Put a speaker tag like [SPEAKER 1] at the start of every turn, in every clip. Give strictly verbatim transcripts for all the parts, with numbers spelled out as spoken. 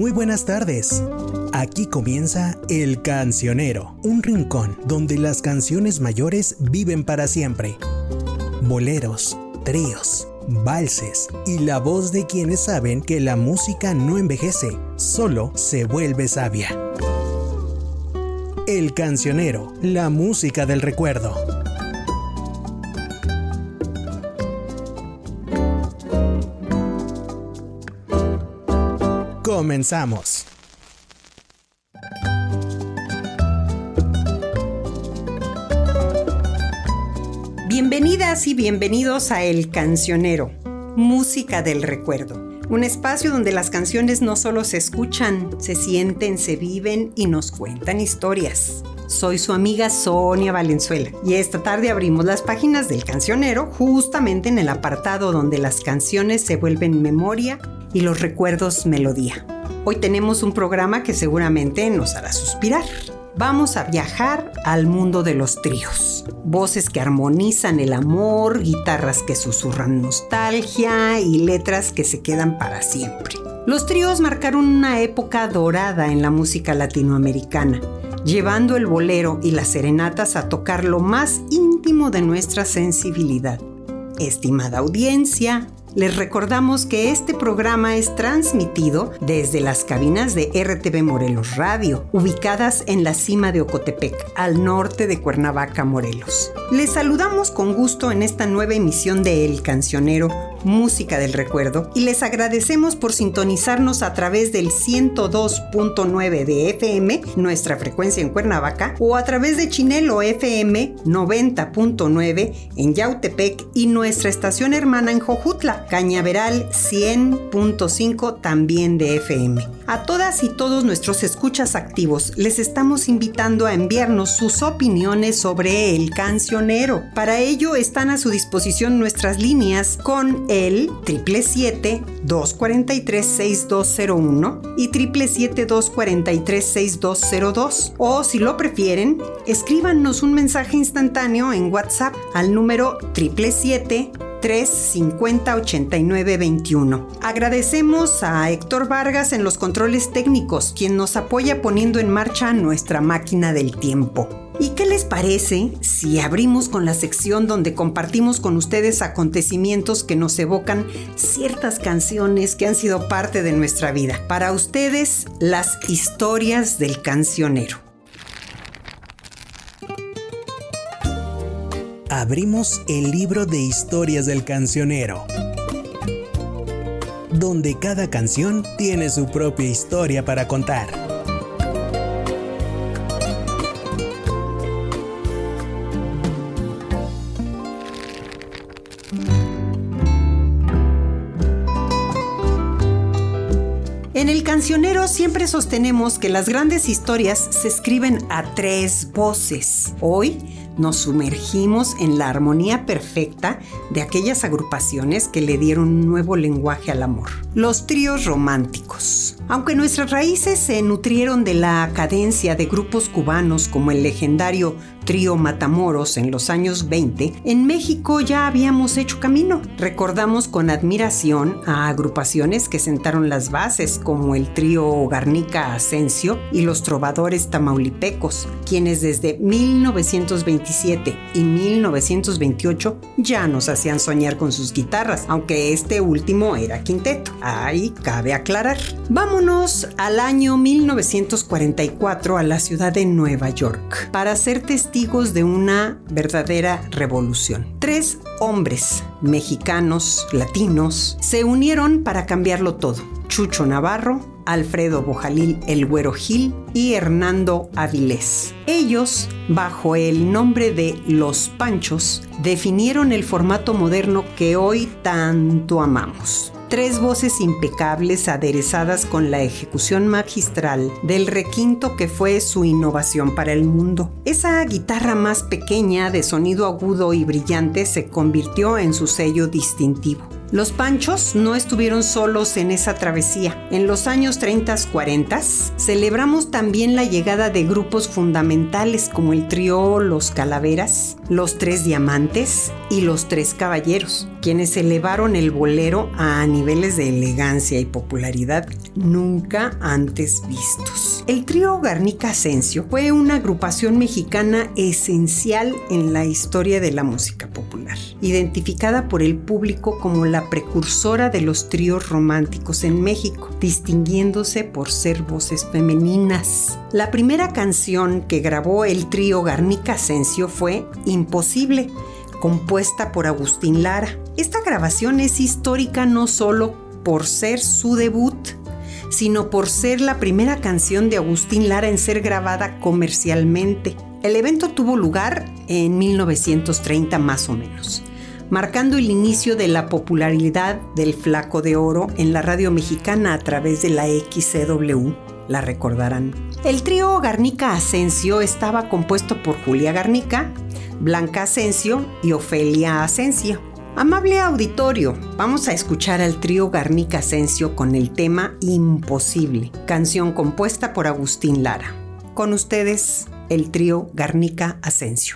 [SPEAKER 1] Muy buenas tardes. Aquí comienza El Cancionero, un rincón donde las canciones mayores viven para siempre. Boleros, tríos, valses y la voz de quienes saben que la música no envejece, solo se vuelve sabia. El Cancionero, la música del recuerdo. Comenzamos.
[SPEAKER 2] Bienvenidas y bienvenidos a El Cancionero, música del recuerdo. Un espacio donde las canciones no solo se escuchan, se sienten, se viven y nos cuentan historias. Soy su amiga Sonia Valenzuela y esta tarde abrimos las páginas del Cancionero justamente en el apartado donde las canciones se vuelven memoria y los recuerdos melodía. Hoy tenemos un programa que seguramente nos hará suspirar. Vamos a viajar al mundo de los tríos. Voces que armonizan el amor, guitarras que susurran nostalgia y letras que se quedan para siempre. Los tríos marcaron una época dorada en la música latinoamericana, llevando el bolero y las serenatas a tocar lo más íntimo de nuestra sensibilidad. Estimada audiencia, les recordamos que este programa es transmitido desde las cabinas de R T V Morelos Radio, ubicadas en la cima de Ocotepec, al norte de Cuernavaca, Morelos. Les saludamos con gusto en esta nueva emisión de El Cancionero, música del recuerdo, y les agradecemos por sintonizarnos a través del ciento dos punto nueve de F M, nuestra frecuencia en Cuernavaca, o a través de Chinelo F M noventa punto nueve en Yautepec y nuestra estación hermana en Jojutla, Cañaveral cien punto cinco también de F M. A todas y todos nuestros escuchas activos les estamos invitando a enviarnos sus opiniones sobre El Cancionero. Para ello están a su disposición nuestras líneas con el triple siete, dos cuatro tres, seis dos cero uno y triple siete, dos cuatro tres, seis dos cero dos, o si lo prefieren, escríbanos un mensaje instantáneo en WhatsApp al número triple siete, tres cincuenta, ochenta y nueve veintiuno. Agradecemos a Héctor Vargas en los controles técnicos, quien nos apoya poniendo en marcha nuestra máquina del tiempo. ¿Y qué les parece si abrimos con la sección donde compartimos con ustedes acontecimientos que nos evocan ciertas canciones que han sido parte de nuestra vida? Para ustedes, las historias del cancionero.
[SPEAKER 1] Abrimos el libro de historias del Cancionero, donde cada canción tiene su propia historia para contar.
[SPEAKER 2] En El Cancionero siempre sostenemos que las grandes historias se escriben a tres voces. Hoy nos sumergimos en la armonía perfecta de aquellas agrupaciones que le dieron un nuevo lenguaje al amor, los tríos románticos. Aunque nuestras raíces se nutrieron de la cadencia de grupos cubanos como el legendario Trío Matamoros en los años veinte, en México ya habíamos hecho camino. Recordamos con admiración a agrupaciones que sentaron las bases como el Trío Garnica Asensio y los Trovadores Tamaulipecos, quienes desde mil novecientos veintisiete y mil novecientos veintiocho ya nos hacían soñar con sus guitarras, aunque este último era quinteto. Ahí cabe aclarar. Vámonos al año mil novecientos cuarenta y cuatro a la ciudad de Nueva York para ser testigos de una verdadera revolución. Tres hombres mexicanos, latinos, se unieron para cambiarlo todo. Chucho Navarro, Alfredo Bojalil el Güero Gil y Hernando Avilés. Ellos, bajo el nombre de Los Panchos, definieron el formato moderno que hoy tanto amamos. Tres voces impecables aderezadas con la ejecución magistral del requinto que fue su innovación para el mundo. Esa guitarra más pequeña de sonido agudo y brillante se convirtió en su sello distintivo. Los Panchos no estuvieron solos en esa travesía. En los años treinta, cuarenta celebramos también la llegada de grupos fundamentales como el trío Los Calaveras, Los Tres Diamantes y Los Tres Caballeros, quienes elevaron el bolero a niveles de elegancia y popularidad nunca antes vistos. El trío Garnica Asensio fue una agrupación mexicana esencial en la historia de la música popular, identificada por el público como la precursora de los tríos románticos en México, distinguiéndose por ser voces femeninas. La primera canción que grabó el trío Garnica Asensio fue Imposible, compuesta por Agustín Lara. Esta grabación es histórica no solo por ser su debut, sino por ser la primera canción de Agustín Lara en ser grabada comercialmente. El evento tuvo lugar en mil novecientos treinta más o menos, marcando el inicio de la popularidad del Flaco de Oro en la radio mexicana a través de la X C W. La recordarán. El trío Garnica Asensio estaba compuesto por Julia Garnica, Blanca Asensio y Ofelia Asensio. Amable auditorio, vamos a escuchar al trío Garnica Asensio con el tema Imposible, canción compuesta por Agustín Lara. Con ustedes, el trío Garnica Asensio.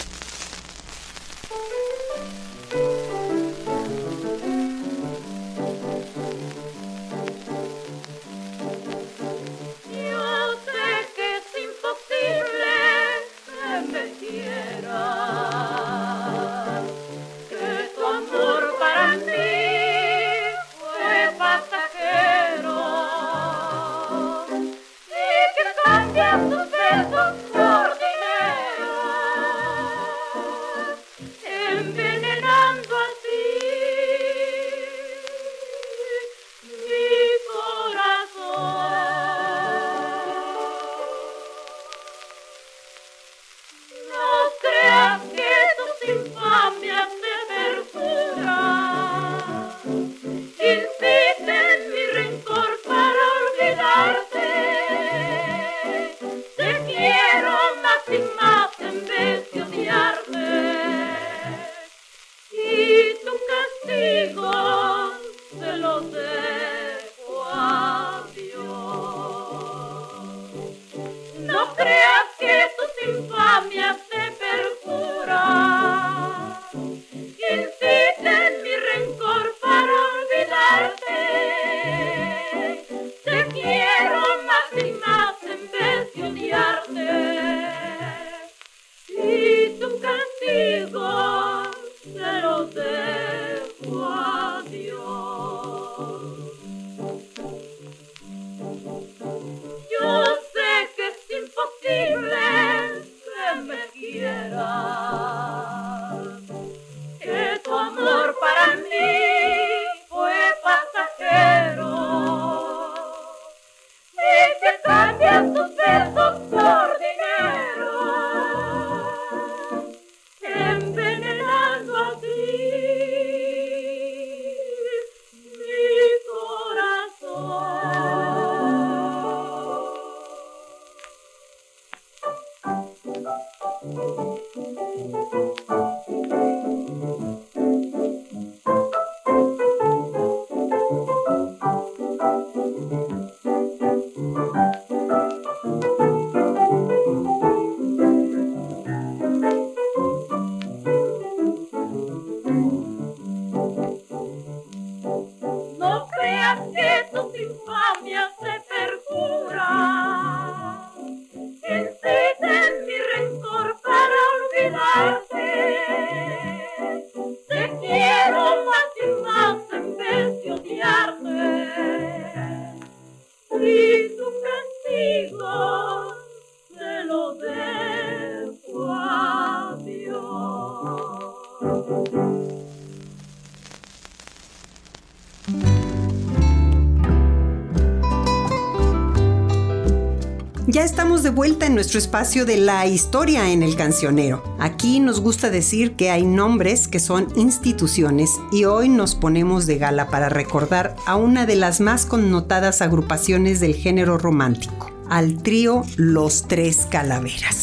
[SPEAKER 2] Ya estamos de vuelta en nuestro espacio de la historia en el cancionero. Aquí nos gusta decir que hay nombres que son instituciones y hoy nos ponemos de gala para recordar a una de las más connotadas agrupaciones del género romántico, al trío Los Tres Calaveras.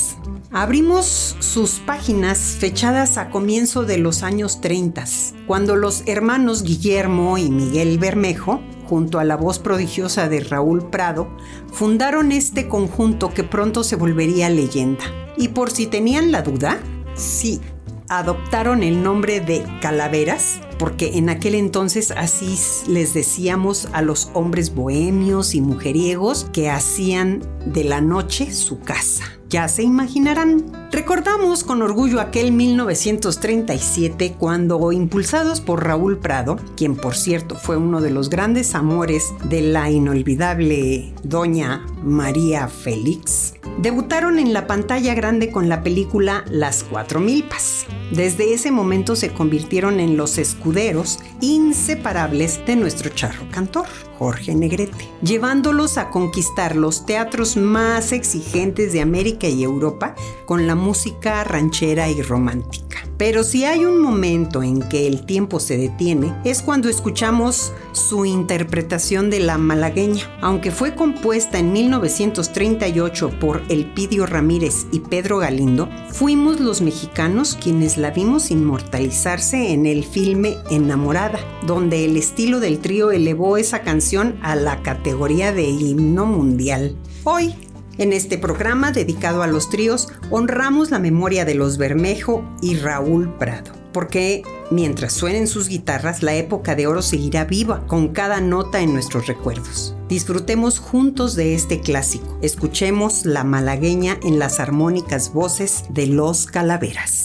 [SPEAKER 2] Abrimos sus páginas fechadas a comienzo de los años treinta, cuando los hermanos Guillermo y Miguel Bermejo, junto a la voz prodigiosa de Raúl Prado, fundaron este conjunto que pronto se volvería leyenda. Y por si tenían la duda, sí, adoptaron el nombre de Calaveras, porque en aquel entonces así les decíamos a los hombres bohemios y mujeriegos que hacían de la noche su casa. Ya se imaginarán. Recordamos con orgullo aquel mil novecientos treinta y siete cuando, impulsados por Raúl Prado, quien por cierto fue uno de los grandes amores de la inolvidable doña María Félix, debutaron en la pantalla grande con la película Las Cuatro Milpas. Desde ese momento se convirtieron en los escuderos inseparables de nuestro charro cantor, Jorge Negrete, llevándolos a conquistar los teatros más exigentes de América y Europa con la música ranchera y romántica. Pero si hay un momento en que el tiempo se detiene, es cuando escuchamos su interpretación de La Malagueña. Aunque fue compuesta en mil novecientos treinta y ocho por Elpidio Ramírez y Pedro Galindo, fuimos los mexicanos quienes la vimos inmortalizarse en el filme Enamorada, donde el estilo del trío elevó esa canción a la categoría de himno mundial. Hoy, en este programa dedicado a los tríos, honramos la memoria de los Bermejo y Raúl Prado, porque mientras suenen sus guitarras, la época de oro seguirá viva con cada nota en nuestros recuerdos. Disfrutemos juntos de este clásico. Escuchemos La Malagueña en las armónicas voces de los Calaveras.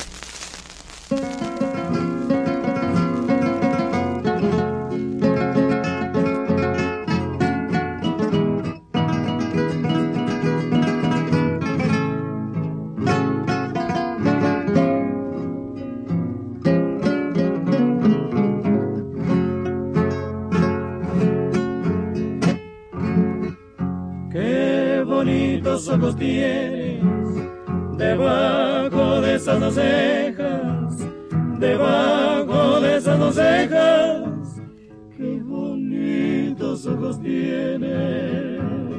[SPEAKER 3] Ojos tienes debajo de esas dos cejas, debajo de esas dos cejas, qué bonitos ojos tienes.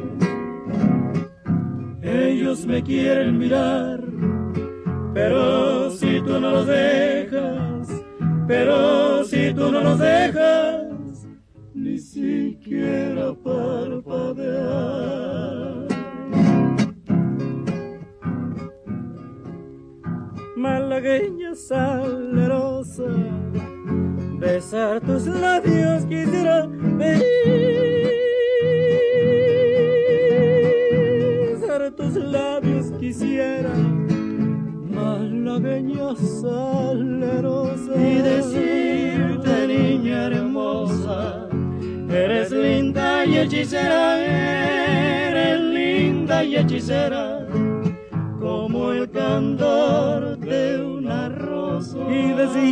[SPEAKER 3] Ellos me quieren mirar, pero si tú no los dejas, pero si tú no los dejas, ni siquiera parpadear. Malagueña salerosa, besar tus labios quisiera, besar tus labios quisiera, malagueña salerosa, y decirte, niña hermosa, eres linda y hechicera, eres linda y hechicera, como el candor de una rosa, y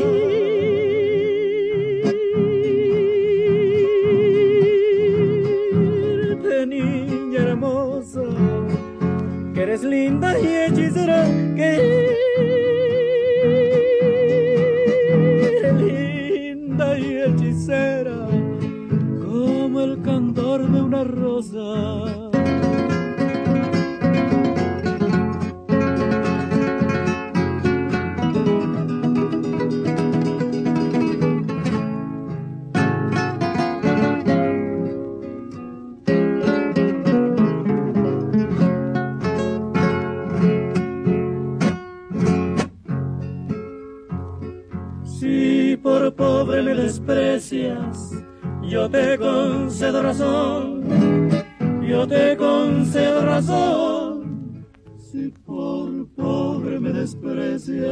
[SPEAKER 3] decirte, niña hermosa, que eres linda y hechicera, que eres linda y hechicera, como el candor de una rosa. Por pobre me desprecias, yo te concedo razón, yo te concedo razón. Si por pobre me desprecias,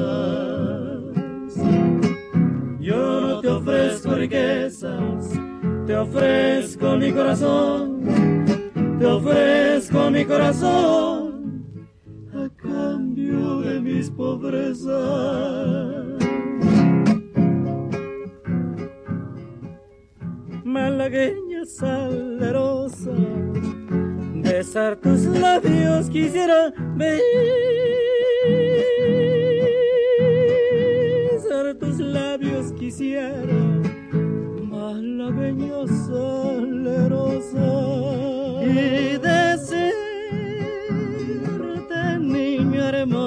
[SPEAKER 3] yo no te ofrezco riquezas, te ofrezco mi corazón, te ofrezco mi corazón, a cambio de mis pobrezas. Malagueña salerosa, besar tus labios quisiera, besar tus labios quisiera, malagueña salerosa, y decirte, niña hermosa,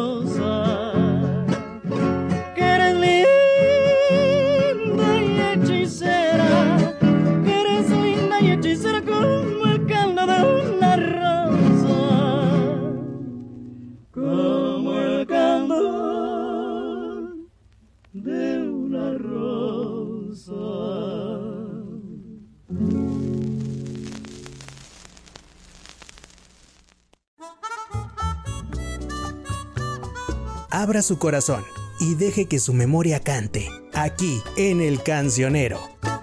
[SPEAKER 1] abra su corazón y deje que su memoria cante, aquí en El Cancionero.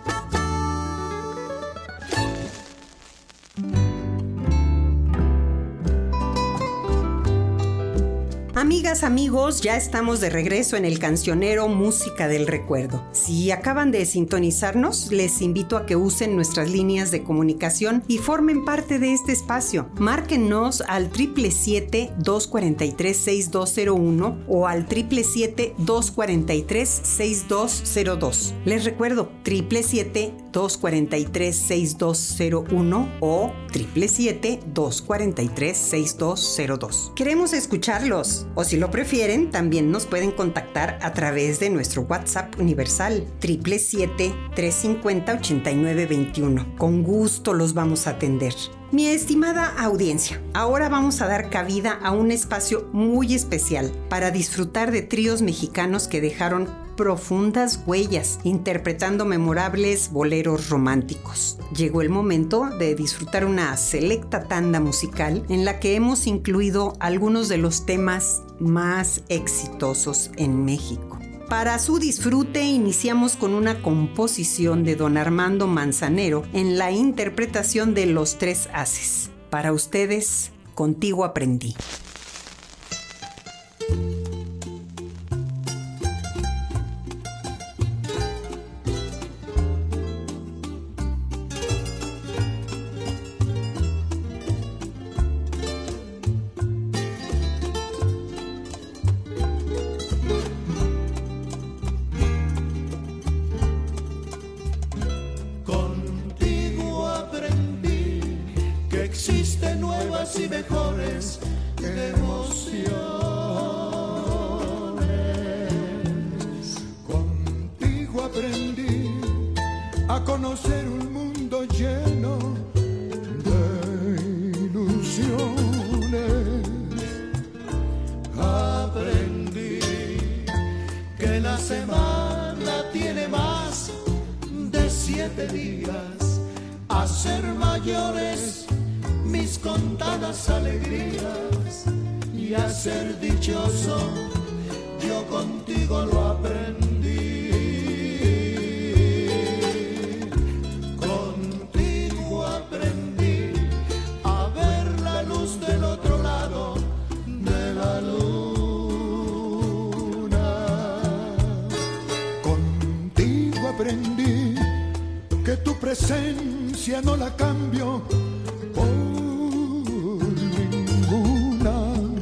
[SPEAKER 2] Amigas, amigos, ya estamos de regreso en El Cancionero Música del Recuerdo. Si acaban de sintonizarnos, les invito a que usen nuestras líneas de comunicación y formen parte de este espacio. Márquennos al siete siete siete, dos cuatro tres, seis dos cero uno o al siete siete siete, dos cuatro tres, seis dos cero dos. Les recuerdo, siete siete siete, dos cuatro tres, seis dos cero uno o siete siete siete, dos cuatro tres, seis dos cero dos. Queremos escucharlos. O si lo prefieren, también nos pueden contactar a través de nuestro WhatsApp universal siete siete siete, tres cinco cero, ocho nueve dos uno. Con gusto los vamos a atender. Mi estimada audiencia, ahora vamos a dar cabida a un espacio muy especial para disfrutar de tríos mexicanos que dejaron profundas huellas interpretando memorables boleros románticos. Llegó el momento de disfrutar una selecta tanda musical en la que hemos incluido algunos de los temas más exitosos en México. Para su disfrute iniciamos con una composición de don Armando Manzanero en la interpretación de Los Tres Haces. Para ustedes, Contigo Aprendí.
[SPEAKER 4] Y mejores emociones. Contigo aprendí a conocer un mundo lleno de ilusiones. Aprendí que la semana tiene más de siete días, a ser mayores mis contadas alegrías y a ser dichoso, yo contigo lo aprendí. Contigo aprendí a ver la luz del otro lado de la luna. Contigo aprendí que tu presencia no la cambio por ninguna.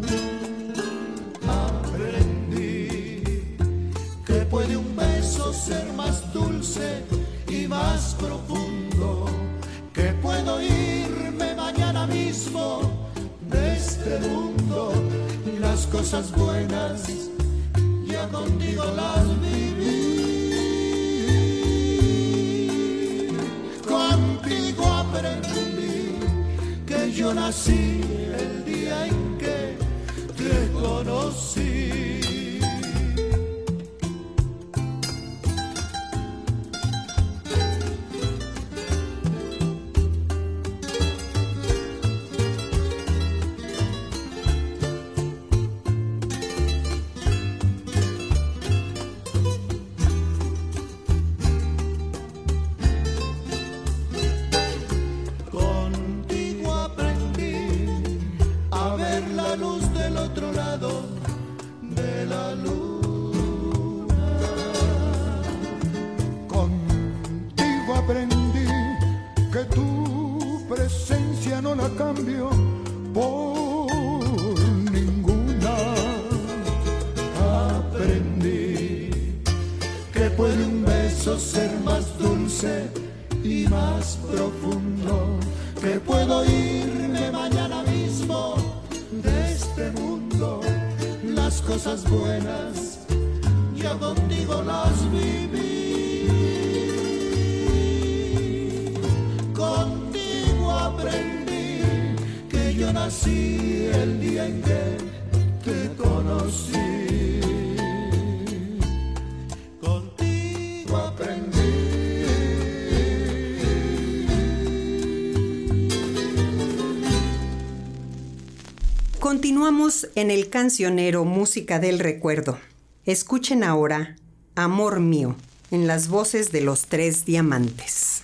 [SPEAKER 4] Aprendí que puede un beso ser más dulce y más profundo, que puedo irme mañana mismo de este mundo. Las cosas buenas ya contigo las viví. Contigo aprendí que yo nací el día en que te conocí.
[SPEAKER 2] Continuamos en el cancionero Música del Recuerdo. Escuchen ahora Amor Mío, en las voces de Los Tres Diamantes.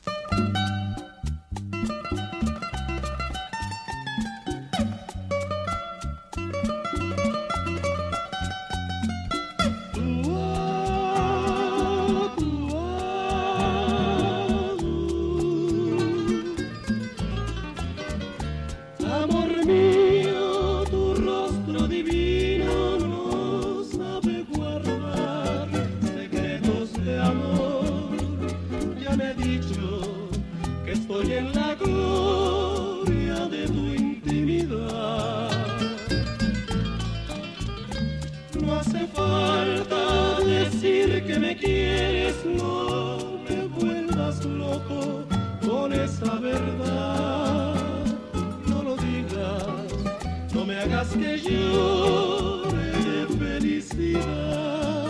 [SPEAKER 3] Que llore de felicidad.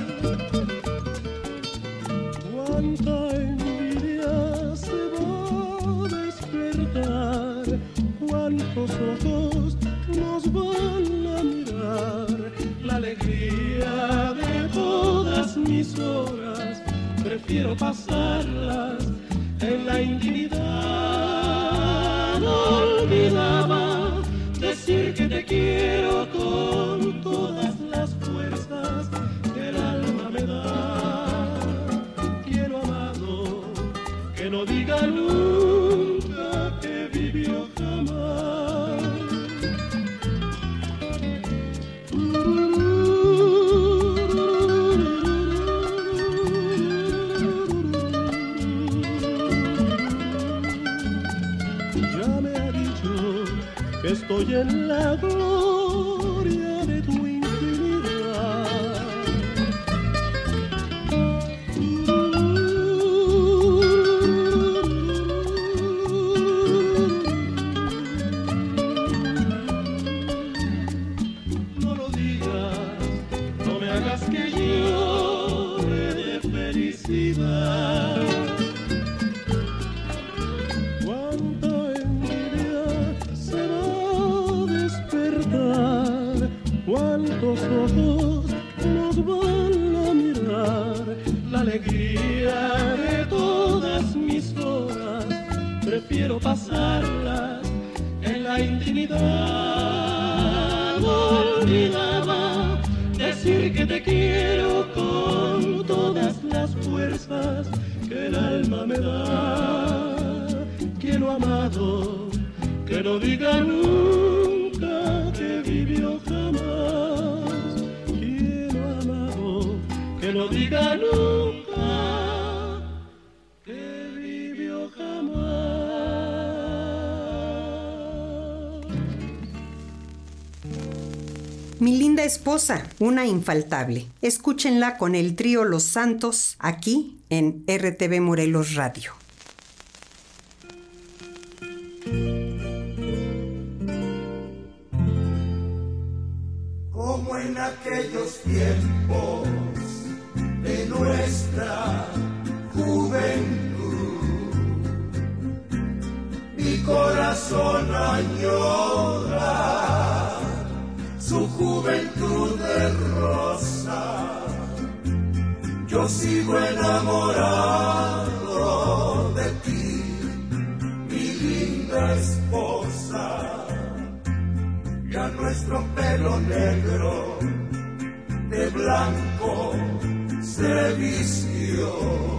[SPEAKER 3] Cuánta envidia se va a despertar, cuántos ojos nos van a mirar. La alegría de todas mis horas prefiero pasarlas en la intimidad. Olvidaba decir que te quiero con todas las fuerzas que el alma me da. Quiero amado que no diga nunca que vivió jamás. Ya me ha dicho que estoy en la gloria de tu infinidad. No lo digas, no me hagas que llore de felicidad. Cuántos ojos nos van a mirar, la alegría de todas mis horas prefiero pasarlas en la intimidad. Olvidaba decir que te quiero con todas las fuerzas que el alma me da. Quiero amado que no diga nunca que vivió jamás. Quiero amado que no diga nunca que vivió jamás.
[SPEAKER 2] Mi linda esposa, una infaltable. Escúchenla con el trío Los Santos aquí en R T V Morelos Radio.
[SPEAKER 4] Como en aquellos tiempos de nuestra juventud, mi corazón añora su juventud de rosa. Yo sigo enamorado de ti, mi linda esposa. Ya nuestro pelo negro de blanco se vistió,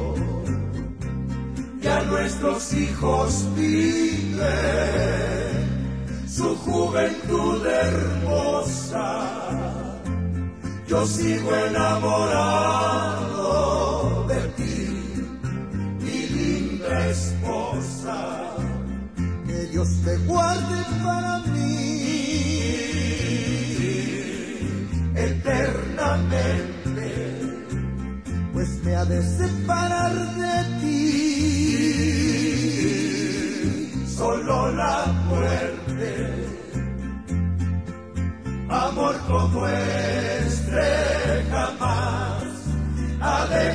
[SPEAKER 4] ya nuestros hijos viven su juventud hermosa. Yo sigo enamorado de ti, mi linda esposa. Que Dios te guarde para mí eternamente, pues me ha de separar de ti solo la muerte. Amor como este jamás ha de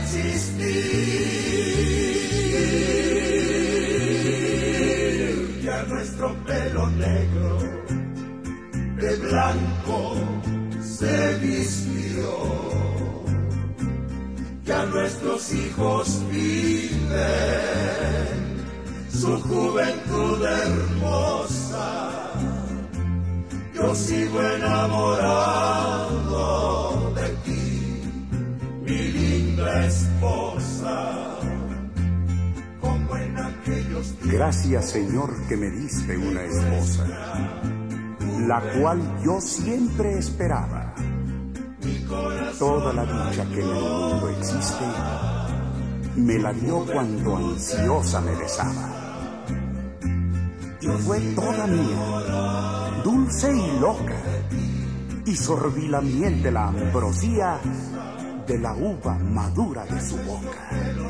[SPEAKER 4] existir. Ya nuestro pelo negro de blanco se vistió. Ya nuestros hijos viven su juventud hermosa. Yo sigo enamorado de ti, mi linda esposa, como en aquellos días.
[SPEAKER 5] Gracias, Señor, que me diste una esposa, la cual yo siempre esperaba. Toda la dicha que en el mundo existe, me la dio cuando ansiosa me besaba. Y fue toda mía, dulce y loca, y sorbí la miel de la ambrosía de la uva madura de su boca.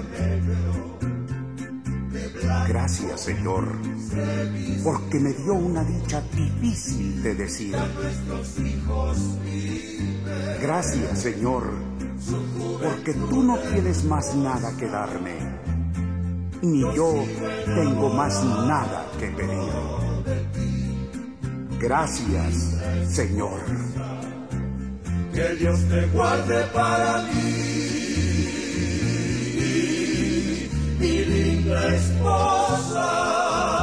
[SPEAKER 5] Gracias, Señor, porque me dio una dicha difícil de decir. Gracias, Señor, porque tú no tienes más nada que darme, ni yo tengo más nada que pedir. Gracias, Señor.
[SPEAKER 4] Que Dios te guarde para ti, mi linda esposa.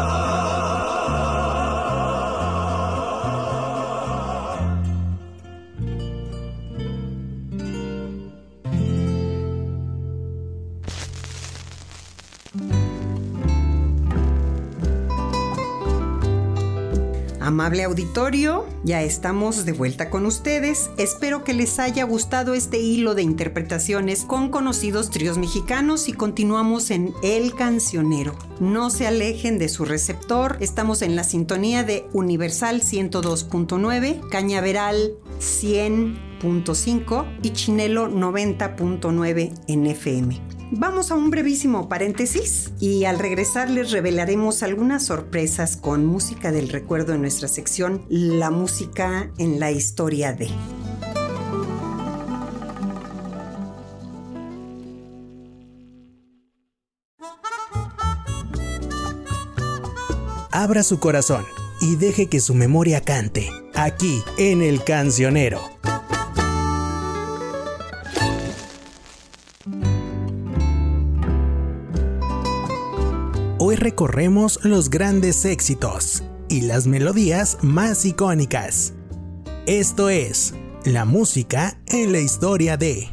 [SPEAKER 2] Amable auditorio, ya estamos de vuelta con ustedes. Espero que les haya gustado este hilo de interpretaciones con conocidos tríos mexicanos y continuamos en El Cancionero. No se alejen de su receptor, estamos en la sintonía de Universal ciento dos punto nueve, Cañaveral cien punto cinco y Chinelo noventa punto nueve en F M. Vamos a un brevísimo paréntesis y al regresar les revelaremos algunas sorpresas con música del recuerdo en nuestra sección La música en la historia de.
[SPEAKER 1] Abra su corazón y deje que su memoria cante, aquí en El Cancionero. Hoy recorremos los grandes éxitos y las melodías más icónicas. Esto es La música en la historia de.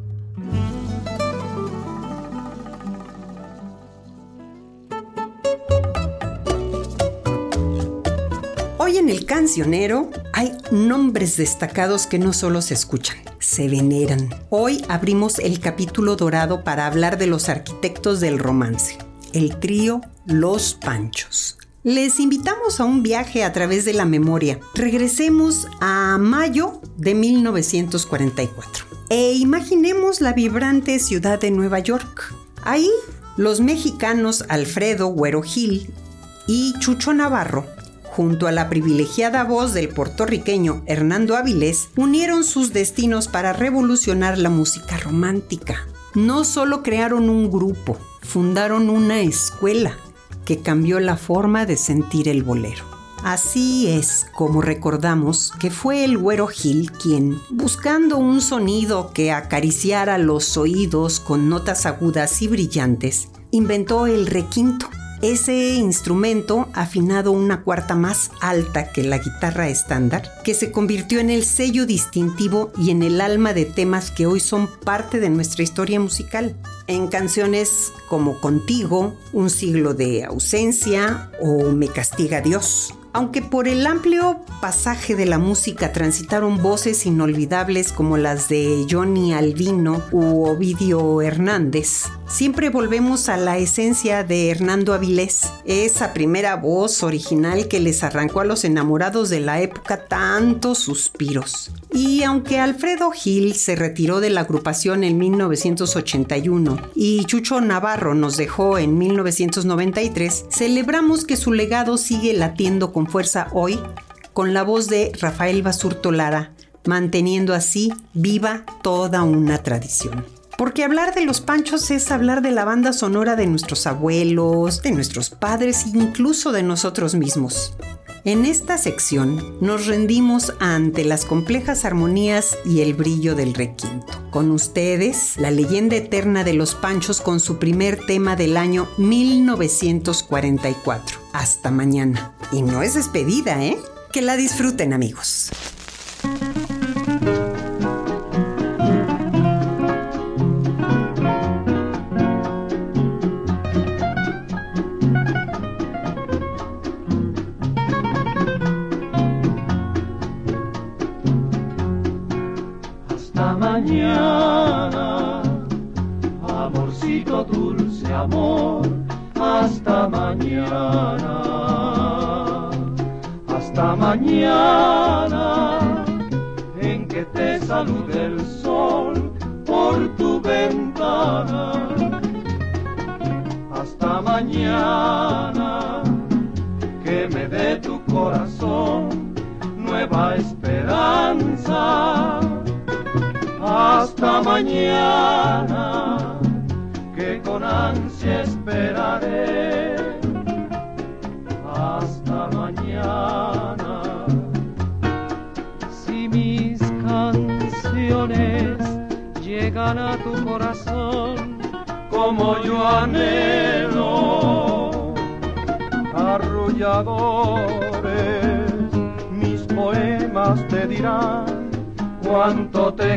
[SPEAKER 2] Hoy en El Cancionero hay nombres destacados que no solo se escuchan, se veneran. Hoy abrimos el capítulo dorado para hablar de los arquitectos del romance. El trío Los Panchos. Les invitamos a un viaje a través de la memoria. Regresemos a mayo de mil novecientos cuarenta y cuatro e imaginemos la vibrante ciudad de Nueva York. Ahí, los mexicanos Alfredo Güero Gil y Chucho Navarro, junto a la privilegiada voz del puertorriqueño Hernando Avilés, unieron sus destinos para revolucionar la música romántica. No solo crearon un grupo, fundaron una escuela que cambió la forma de sentir el bolero. Así es como recordamos que fue el Güero Gil quien, buscando un sonido que acariciara los oídos con notas agudas y brillantes, inventó el requinto. Ese instrumento afinado una cuarta más alta que la guitarra estándar, que se convirtió en el sello distintivo y en el alma de temas que hoy son parte de nuestra historia musical. En canciones como Contigo, Un siglo de ausencia o Me castiga Dios. Aunque por el amplio pasaje de la música transitaron voces inolvidables como las de Johnny Albino u Ovidio Hernández, siempre volvemos a la esencia de Hernando Avilés, esa primera voz original que les arrancó a los enamorados de la época tantos suspiros. Y aunque Alfredo Gil se retiró de la agrupación en mil novecientos ochenta y uno y Chucho Navarro nos dejó en mil novecientos noventa y tres, celebramos que su legado sigue latiendo con fuerza hoy, con la voz de Rafael Basurto Lara, manteniendo así viva toda una tradición. Porque hablar de los Panchos es hablar de la banda sonora de nuestros abuelos, de nuestros padres e incluso de nosotros mismos. En esta sección nos rendimos ante las complejas armonías y el brillo del requinto. Con ustedes, la leyenda eterna de los Panchos con su primer tema del año mil novecientos cuarenta y cuatro. Hasta mañana. Y no es despedida, ¿eh? Que la disfruten, amigos.
[SPEAKER 4] Mañana, amorcito dulce amor, hasta mañana, hasta mañana, en que te salude el sol por tu ventana, hasta mañana, que me dé tu corazón nueva esperanza. Hasta mañana, que con ansia esperaré. Hasta mañana. Si mis canciones llegan a tu corazón, como yo anhelo, arrulladores, mis poemas te dirán cuánto te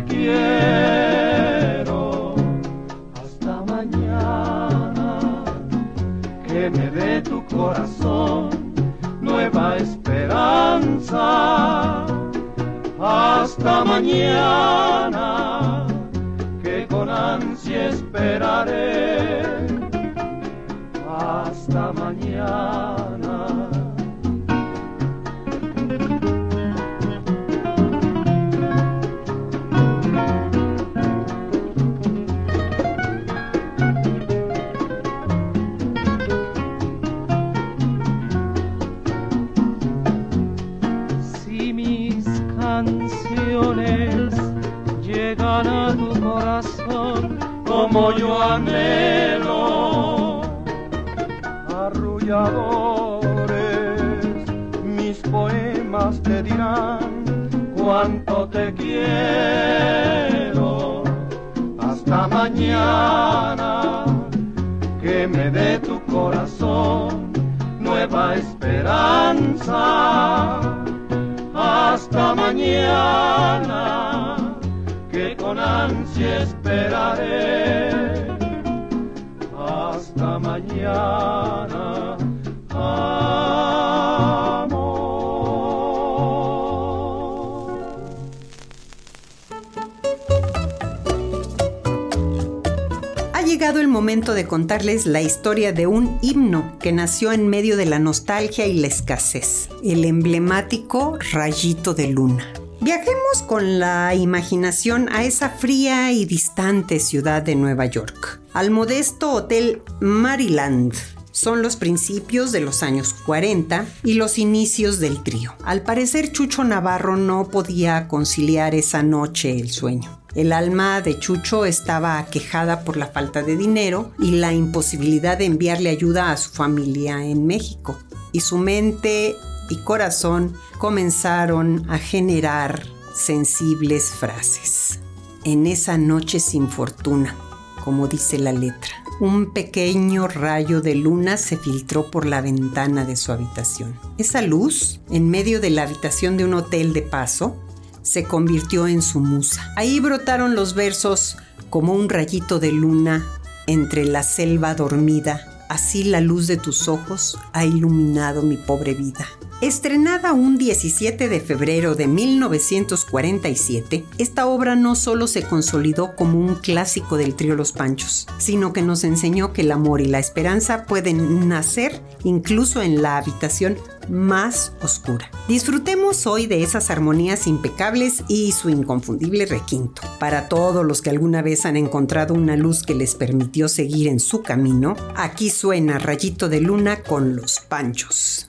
[SPEAKER 4] quiero. Hasta mañana, que me dé tu corazón nueva esperanza. Hasta mañana, que con ansia esperaré. Hasta mañana. Llegan a tu corazón como yo anhelo, arrulladores, mis poemas te dirán cuánto te quiero. Hasta mañana, que me dé tu corazón nueva esperanza. Hasta mañana, que con ansia esperaré. Hasta mañana, amor.
[SPEAKER 2] Ha llegado el momento de contarles la historia de un himno que nació en medio de la nostalgia y la escasez, el emblemático Rayito de Luna. Viajemos con la imaginación a esa fría y distante ciudad de Nueva York, al modesto Hotel Maryland. Son los principios de los años cuarenta y los inicios del trío. Al parecer, Chucho Navarro no podía conciliar esa noche el sueño. El alma de Chucho estaba aquejada por la falta de dinero y la imposibilidad de enviarle ayuda a su familia en México. Y su mente y corazón comenzaron a generar sensibles frases. En esa noche sin fortuna, como dice la letra, un pequeño rayo de luna se filtró por la ventana de su habitación. Esa luz, en medio de la habitación de un hotel de paso, se convirtió en su musa. Ahí brotaron los versos: como un rayito de luna entre la selva dormida, así la luz de tus ojos ha iluminado mi pobre vida. Estrenada un diecisiete de febrero de mil novecientos cuarenta y siete, esta obra no solo se consolidó como un clásico del trío Los Panchos, sino que nos enseñó que el amor y la esperanza pueden nacer incluso en la habitación más oscura. Disfrutemos hoy de esas armonías impecables y su inconfundible requinto. Para todos los que alguna vez han encontrado una luz que les permitió seguir en su camino, aquí suena Rayito de Luna con Los Panchos.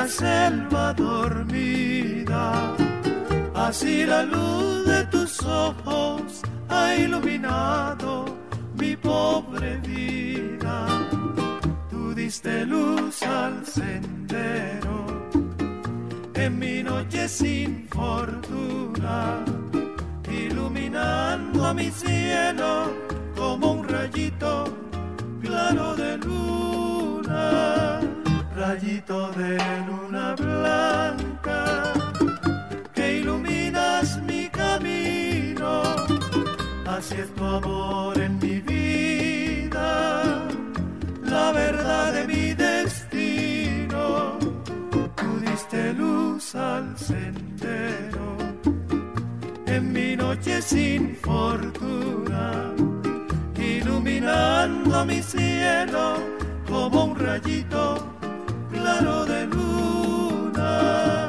[SPEAKER 4] la selva dormida, así la luz de tus ojos ha iluminado mi pobre vida. Tú diste luz al sendero en mi noche sin fortuna, iluminando mi cielo como un rayito claro de luna, rayito de luna blanca que iluminas mi camino. Así es tu amor en mi vida, la verdad de mi destino. Tú diste luz al sendero en mi noche sin fortuna, iluminando mi cielo como un rayito claro de luna.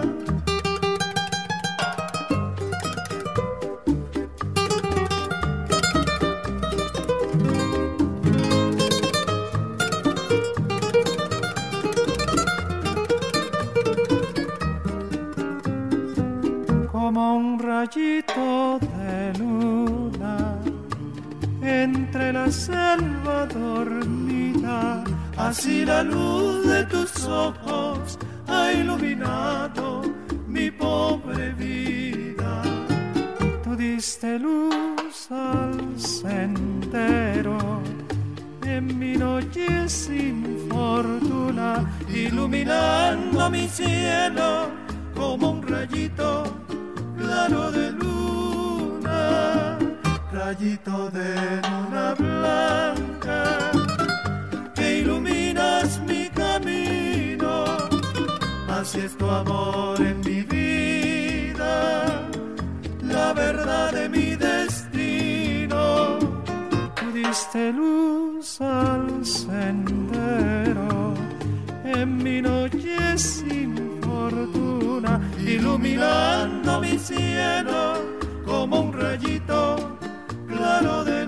[SPEAKER 4] Como un rayito de luna entre la selva dormida, así la luz de tus ojos ha iluminado mi pobre vida. Tú diste luz al sendero en mi noche sin fortuna, iluminando mi cielo como un rayito claro de luna, rayito de luna blanca que iluminas mi camino. Así es tu amor en mi vida, la verdad de mi destino. Tú diste luz al sendero en mi noche sin fortuna, iluminando mi cielo como un rayito claro de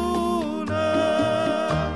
[SPEAKER 4] luna.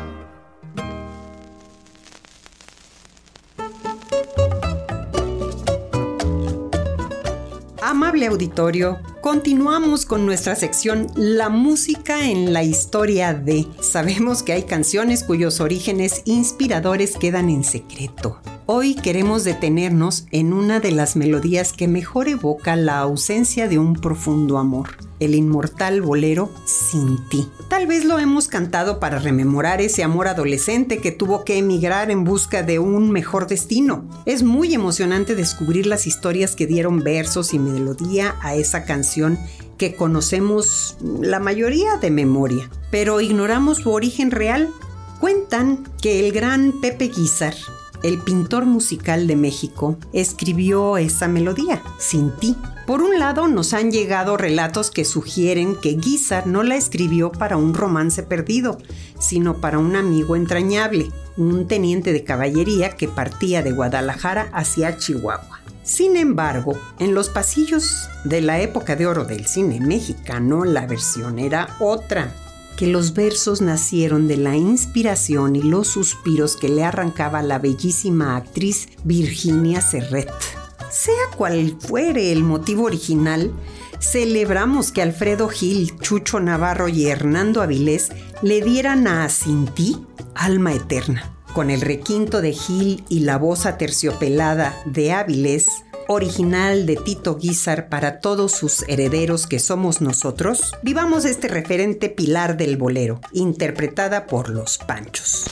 [SPEAKER 2] Amable auditorio, continuamos con nuestra sección La música en la historia de. Sabemos que hay canciones cuyos orígenes inspiradores quedan en secreto. Hoy queremos detenernos en una de las melodías que mejor evoca la ausencia de un profundo amor, el inmortal bolero Sin ti. Tal vez lo hemos cantado para rememorar ese amor adolescente que tuvo que emigrar en busca de un mejor destino. Es muy emocionante descubrir las historias que dieron versos y melodía a esa canción que conocemos la mayoría de memoria, pero ignoramos su origen real. Cuentan que el gran Pepe Guízar, el pintor musical de México, escribió esa melodía, Sin ti. Por un lado, nos han llegado relatos que sugieren que Guízar no la escribió para un romance perdido, sino para un amigo entrañable, un teniente de caballería que partía de Guadalajara hacia Chihuahua. Sin embargo, en los pasillos de la época de oro del cine mexicano, la versión era otra, que los versos nacieron de la inspiración y los suspiros que le arrancaba la bellísima actriz Virginia Serret. Sea cual fuere el motivo original, celebramos que Alfredo Gil, Chucho Navarro y Hernando Avilés le dieran a Sin ti alma eterna. Con el requinto de Gil y la voz aterciopelada de Avilés, original de Tito Guízar para todos sus herederos que somos nosotros, vivamos este referente pilar del bolero, interpretada por Los Panchos.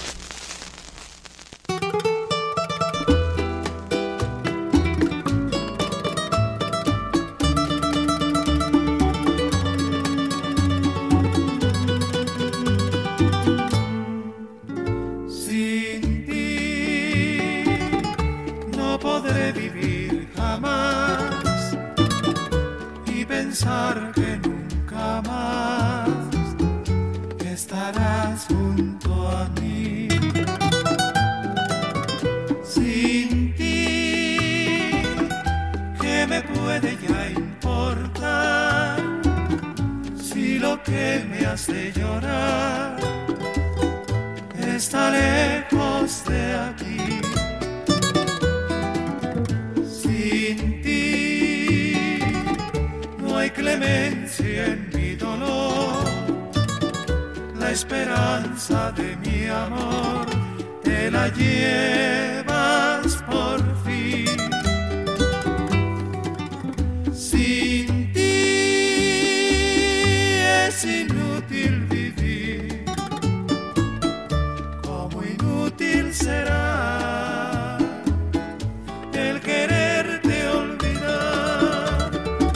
[SPEAKER 4] Pensar que nunca más estarás junto a mí. Sin ti, ¿qué me puede ya importar? Si lo que me hace llorar está lejos de aquí. hay clemencia en mi dolor, la esperanza de mi amor te la llevas por fin. Sin ti es inútil vivir, como inútil será el quererte olvidar.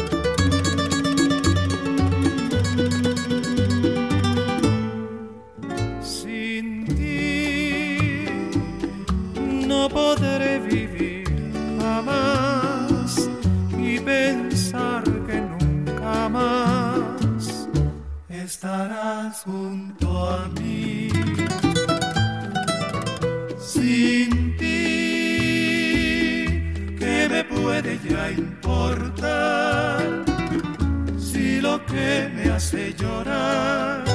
[SPEAKER 4] Sin ti no podré vivir jamás y pensar que nunca más estarás junto a mí. Sin ti, ¿qué me puede ya importar? Si lo que me hace llorar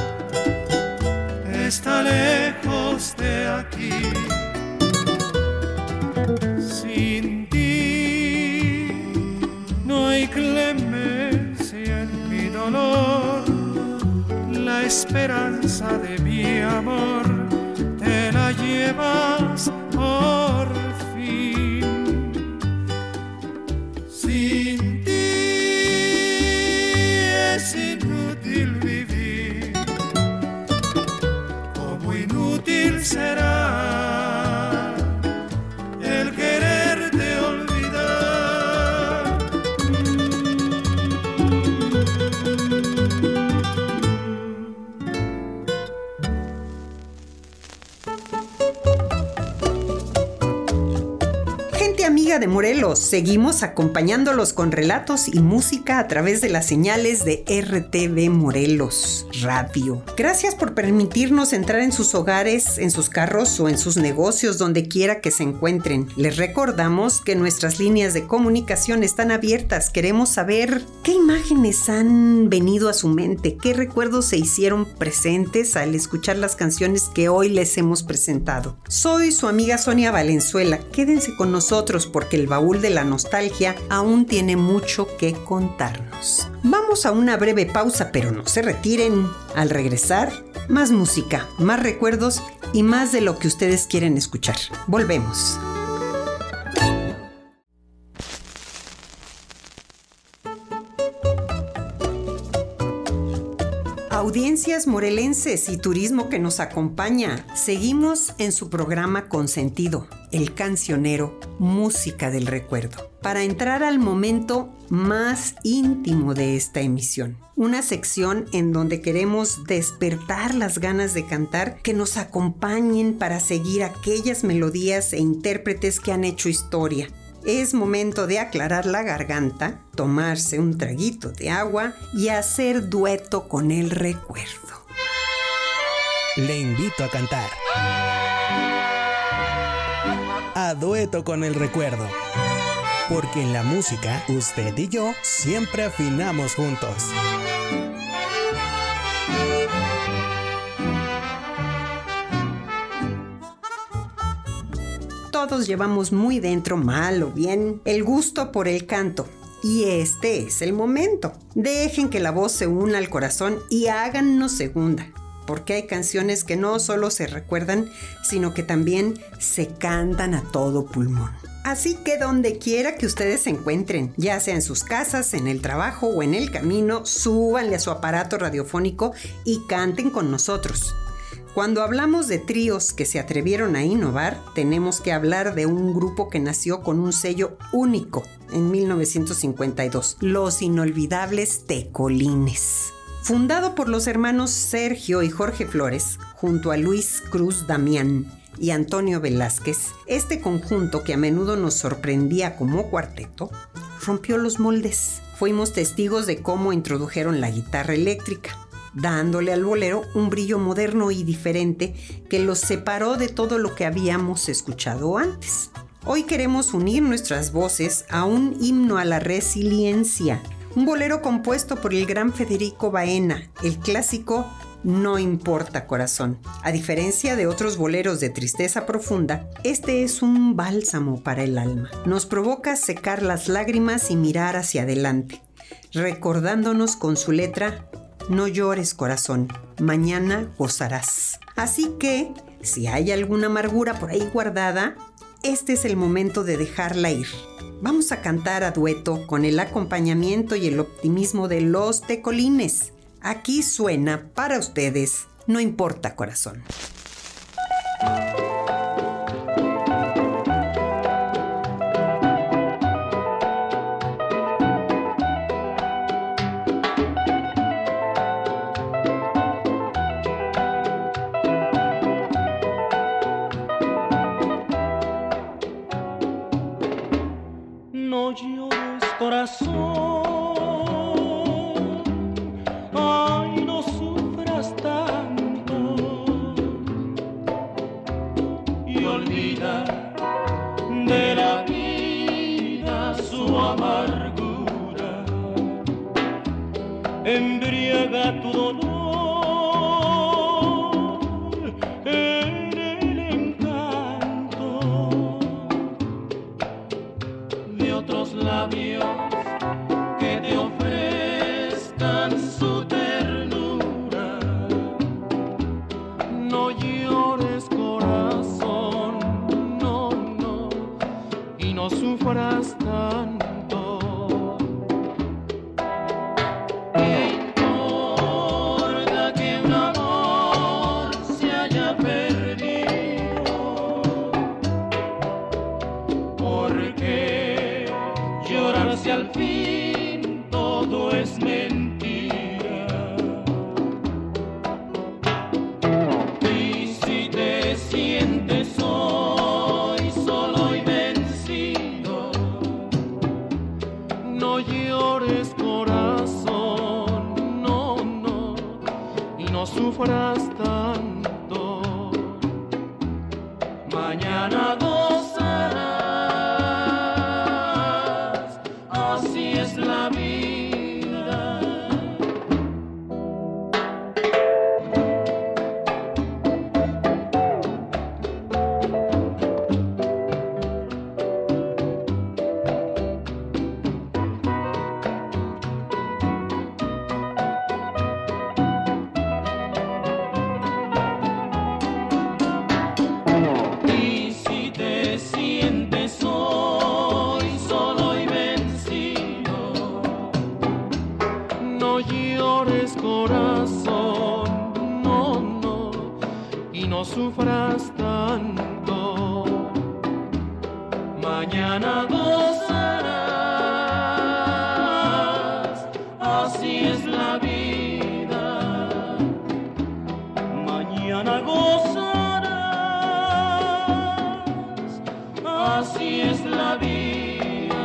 [SPEAKER 4] está lejos de aquí. Sin ti no hay clemencia en mi dolor, la esperanza de mi amor te la llevas por fin. Sin ti es inútil vivir, como inútil será el quererte olvidar.
[SPEAKER 2] Gente amiga de Morelos, seguimos acompañándolos con relatos y música a través de las señales de R T V Morelos Radio. Gracias por permitirnos entrar en sus hogares, en sus carros o en sus negocios, donde quiera que se encuentren. Les recordamos que nuestras líneas de comunicación están abiertas. Queremos saber qué imágenes han venido a su mente, qué recuerdos se hicieron presentes al escuchar las canciones que hoy les hemos presentado. Soy su amiga Sonia Valenzuela. Quédense con nosotros porque el baúl de la nostalgia aún tiene mucho que contarnos. Vamos a una breve pausa, pero no se retiren. Al regresar, más música, más recuerdos y más de lo que ustedes quieren escuchar. Volvemos. Audiencias morelenses y turismo que nos acompaña, seguimos en su programa consentido, El Cancionero, Música del Recuerdo, para entrar al momento más íntimo de esta emisión. Una sección en donde queremos despertar las ganas de cantar, que nos acompañen para seguir aquellas melodías e intérpretes que han hecho historia. Es momento de aclarar la garganta, tomarse un traguito de agua y hacer dueto con el recuerdo.
[SPEAKER 1] Le invito a cantar. A dueto con el recuerdo. Porque en la música, usted y yo siempre afinamos juntos.
[SPEAKER 2] Todos llevamos muy dentro, mal o bien, el gusto por el canto. Y este es el momento. Dejen que la voz se una al corazón y háganos segunda. Porque hay canciones que no solo se recuerdan, sino que también se cantan a todo pulmón. Así que donde quiera que ustedes se encuentren, ya sea en sus casas, en el trabajo o en el camino, súbanle a su aparato radiofónico y canten con nosotros. Cuando hablamos de tríos que se atrevieron a innovar, tenemos que hablar de un grupo que nació con un sello único en mil novecientos cincuenta y dos, Los Inolvidables Tecolines. Fundado por los hermanos Sergio y Jorge Flores, junto a Luis Cruz Damián y Antonio Velázquez, este conjunto que a menudo nos sorprendía como cuarteto, rompió los moldes. Fuimos testigos de cómo introdujeron la guitarra eléctrica, dándole al bolero un brillo moderno y diferente que los separó de todo lo que habíamos escuchado antes. Hoy queremos unir nuestras voces a un himno a la resiliencia, un bolero compuesto por el gran Federico Baena, el clásico No importa corazón. A diferencia de otros boleros de tristeza profunda, este es un bálsamo para el alma. Nos provoca secar las lágrimas y mirar hacia adelante, recordándonos con su letra: no llores, corazón, mañana gozarás. Así que, si hay alguna amargura por ahí guardada, este es el momento de dejarla ir. Vamos a cantar a dueto con el acompañamiento y el optimismo de Los Tecolines. Aquí suena para ustedes, No importa, corazón.
[SPEAKER 3] No llores, corazón, ay, no sufras tanto, y olvida de la vida su amargura, embriaga tu dolor en el encanto de otros labios que te ofrezcan su ternura. No llores, corazón, no, no, y no sufras tanto. ¿Qué importa que un amor se haya perdido? Porque llorar si al fin todo es mentira. Y si te sientes hoy solo y vencido, no llores, corazón, no, no, y no sufras tanto. Mañana gozarás, así es la vida. Y si te sientes hoy solo y vencido, no llores, corazón, no, no, y no sufras tanto. Mañana gozarás, así es la vida. Mañana gozarás, así es la vida.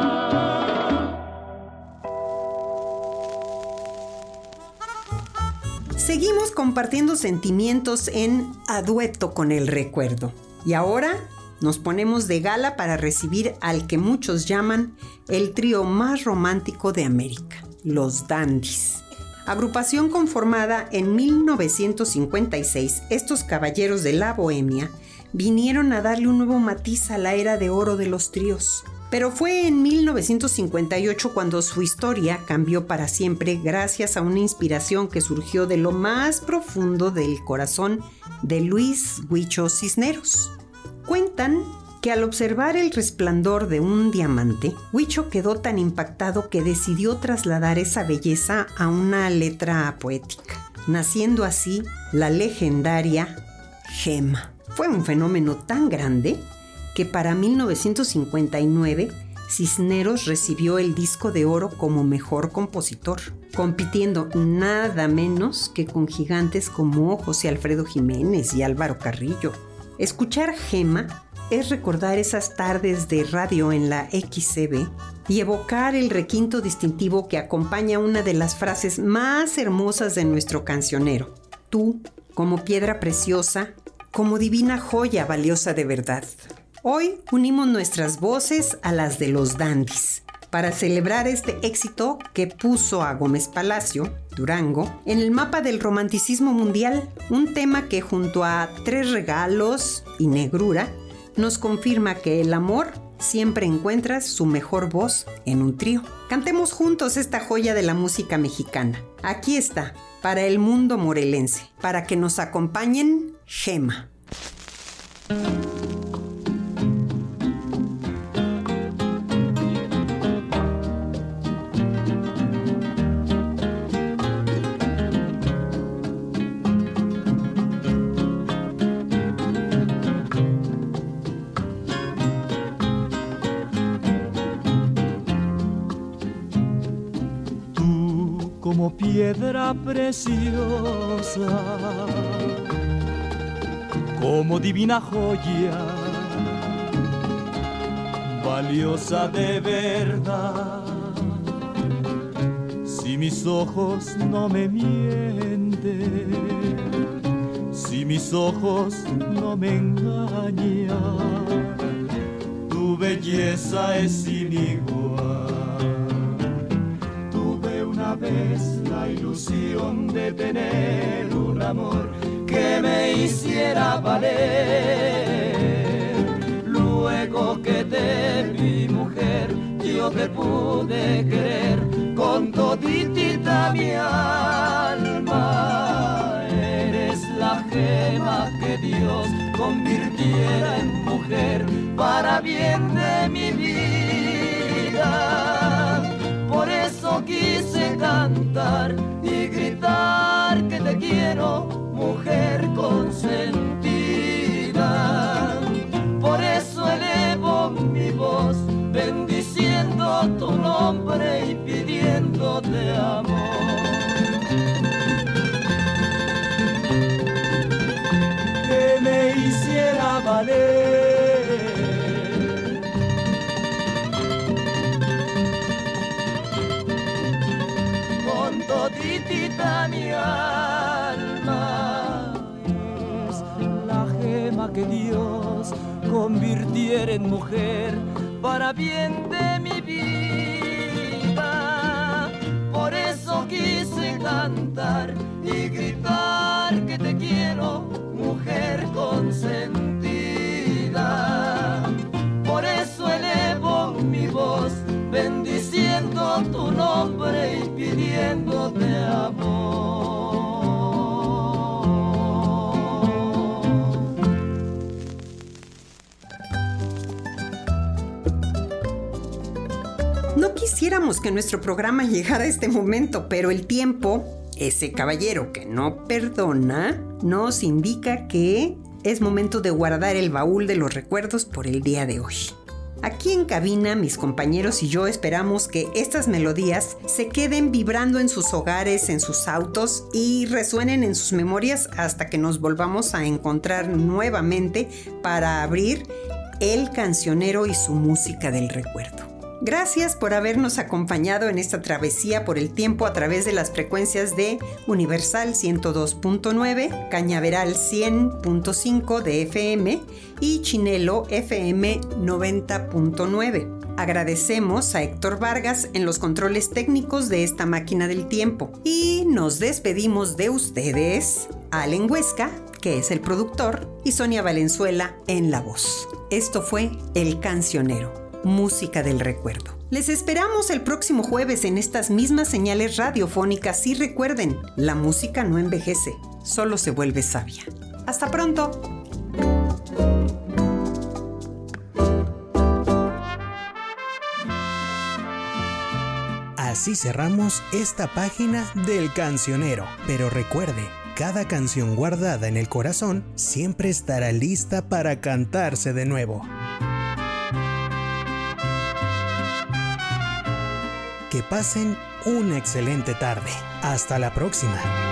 [SPEAKER 2] Seguimos compartiendo sentimientos en A Dueto con el Recuerdo. Y ahora nos ponemos de gala para recibir al que muchos llaman el trío más romántico de América, los Dandies. Agrupación conformada en mil novecientos cincuenta y seis, estos caballeros de la bohemia vinieron a darle un nuevo matiz a la era de oro de los tríos. Pero fue en mil novecientos cincuenta y ocho cuando su historia cambió para siempre gracias a una inspiración que surgió de lo más profundo del corazón de Luis Huicho Cisneros. Cuentan que al observar el resplandor de un diamante, Huicho quedó tan impactado que decidió trasladar esa belleza a una letra poética, naciendo así la legendaria Gema. Fue un fenómeno tan grande que para mil novecientos cincuenta y nueve Cisneros recibió el disco de oro como mejor compositor, compitiendo nada menos que con gigantes como José Alfredo Jiménez y Álvaro Carrillo. Escuchar Gema es recordar esas tardes de radio en la X C B y evocar el requinto distintivo que acompaña una de las frases más hermosas de nuestro cancionero: tú, como piedra preciosa, como divina joya valiosa de verdad. Hoy unimos nuestras voces a las de los Dandies para celebrar este éxito que puso a Gómez Palacio, Durango, en el mapa del romanticismo mundial, un tema que junto a Tres Regalos y Negrura nos confirma que el amor siempre encuentras su mejor voz en un trío. Cantemos juntos esta joya de la música mexicana. Aquí está, para el mundo morelense, para que nos acompañen, Gema.
[SPEAKER 6] Como piedra preciosa, como divina joya, valiosa de verdad. Si mis ojos no me mienten, si mis ojos no me engañan, tu belleza es sin igual. Una vez la ilusión de tener un amor que me hiciera valer. Luego que te vi mujer, yo te pude querer con toditita mi alma. Eres la gema que Dios convirtiera en mujer para bien de mi vida. Por eso quise cantar y gritar que te quiero, mujer consentida. Por eso elevo mi voz, bendiciendo tu nombre y pidiéndote amor. Que me hiciera valer toditita mi alma. Es la gema que Dios convirtiera en mujer para bien de mi vida. Por eso quise cantar y gritar que te quiero, mujer consentida. Por eso elevo mi voz, bendiciendo tu nombre y pidiéndote amor.
[SPEAKER 2] No quisiéramos que nuestro programa llegara a este momento, pero el tiempo, ese caballero que no perdona, nos indica que es momento de guardar el baúl de los recuerdos por el día de hoy. Aquí en cabina, mis compañeros y yo esperamos que estas melodías se queden vibrando en sus hogares, en sus autos y resuenen en sus memorias hasta que nos volvamos a encontrar nuevamente para abrir El Cancionero y su música del recuerdo. Gracias por habernos acompañado en esta travesía por el tiempo a través de las frecuencias de Universal ciento dos punto nueve, Cañaveral cien punto cinco de F M y Chinelo F M noventa punto nueve. Agradecemos a Héctor Vargas en los controles técnicos de esta máquina del tiempo y nos despedimos de ustedes, Allen Huesca, que es el productor, y Sonia Valenzuela en la voz. Esto fue El Cancionero, música del recuerdo. Les esperamos el próximo jueves en estas mismas señales radiofónicas y recuerden, la música no envejece, solo se vuelve sabia. ¡Hasta pronto!
[SPEAKER 1] Así cerramos esta página del Cancionero. Pero recuerde, cada canción guardada en el corazón siempre estará lista para cantarse de nuevo. Que pasen una excelente tarde. Hasta la próxima.